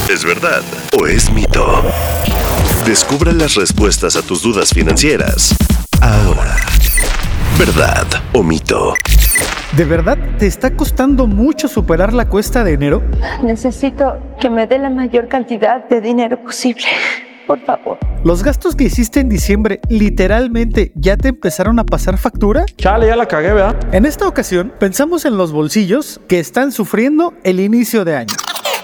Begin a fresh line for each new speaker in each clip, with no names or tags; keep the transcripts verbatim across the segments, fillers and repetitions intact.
¿Es verdad o es mito? Descubra las respuestas a tus dudas financieras ahora. ¿Verdad o mito?
¿De verdad te está costando mucho superar la cuesta de enero?
Necesito que me dé la mayor cantidad de dinero posible. Por favor.
¿Los gastos que hiciste en diciembre literalmente ya te empezaron a pasar factura?
Chale, ya la cagué, ¿verdad?
En esta ocasión, pensamos en los bolsillos que están sufriendo el inicio de año.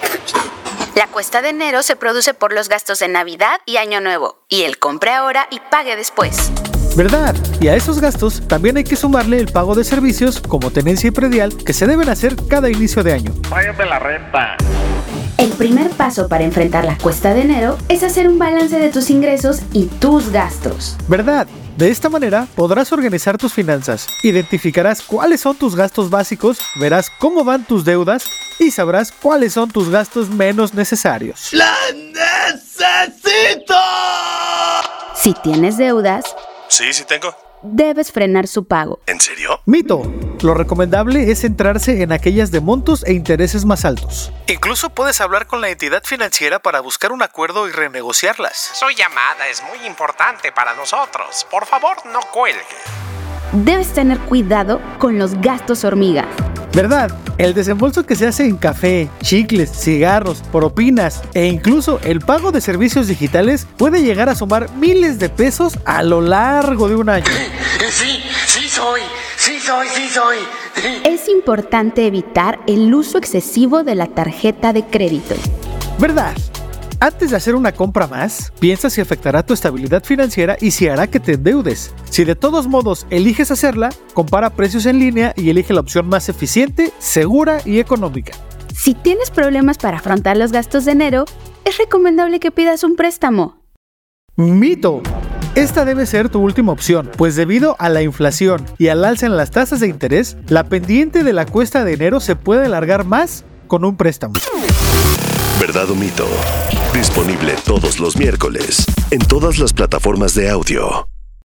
La cuesta de enero se produce por los gastos de Navidad y Año Nuevo, y el compre ahora y pague después.
¿Verdad? Y a esos gastos también hay que sumarle el pago de servicios como tenencia y predial que se deben hacer cada inicio de año.
Págame la renta.
El primer paso para enfrentar la cuesta de enero es hacer un balance de tus ingresos y tus gastos.
¿Verdad? De esta manera podrás organizar tus finanzas, identificarás cuáles son tus gastos básicos, verás cómo van tus deudas y sabrás cuáles son tus gastos menos necesarios.
¡La necesito!
Si tienes deudas,
Sí, sí tengo.
debes frenar su pago.
¿En serio?
Mito. Lo recomendable es centrarse en aquellas de montos e intereses más altos. Incluso puedes hablar con la entidad financiera para buscar un acuerdo y renegociarlas.
Su llamada es muy importante para nosotros. Por favor, no cuelgue.
Debes tener cuidado con los gastos hormiga.
¿Verdad? El desembolso que se hace en café, chicles, cigarros, propinas e incluso el pago de servicios digitales puede llegar a sumar miles de pesos a lo largo de un año.
Sí, sí soy, sí soy, sí soy.
Es importante evitar el uso excesivo de la tarjeta de crédito.
¿Verdad? Antes de hacer una compra más, piensa si afectará tu estabilidad financiera y si hará que te endeudes. Si de todos modos eliges hacerla, compara precios en línea y elige la opción más eficiente, segura y económica.
Si tienes problemas para afrontar los gastos de enero, es recomendable que pidas un préstamo.
Mito. Esta debe ser tu última opción, pues debido a la inflación y al alza en las tasas de interés, la pendiente de la cuesta de enero se puede alargar más con un préstamo.
¿Verdad o mito? Disponible todos los miércoles en todas las plataformas de audio.